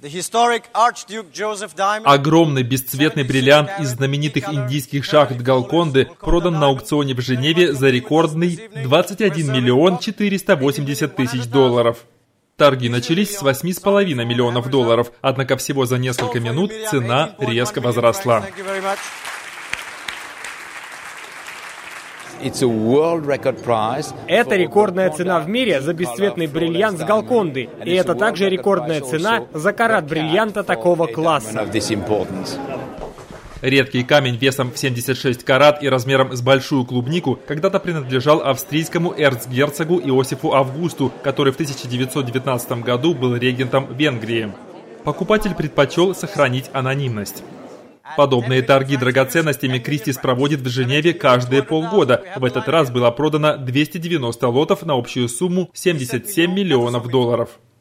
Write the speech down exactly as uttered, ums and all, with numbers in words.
Огромный бесцветный бриллиант из знаменитых индийских шахт Голконды продан на аукционе в Женеве за рекордный двадцать один миллион четыреста восемьдесят тысяч долларов. Торги начались с восьми с половиной миллионов долларов, однако всего за несколько минут цена резко возросла. Это рекордная цена в мире за бесцветный бриллиант с Голконды, и это также рекордная цена за карат бриллианта такого класса. Редкий камень весом в семьдесят шесть карат и размером с большую клубнику когда-то принадлежал австрийскому эрцгерцогу Иосифу Августу, который в тысяча девятьсот девятнадцатом году был регентом Венгрии. Покупатель предпочел сохранить анонимность. Подобные торги драгоценностями Кристис проводит в Женеве каждые полгода. В этот раз было продано двести девяносто лотов на общую сумму семьдесят семь миллионов долларов.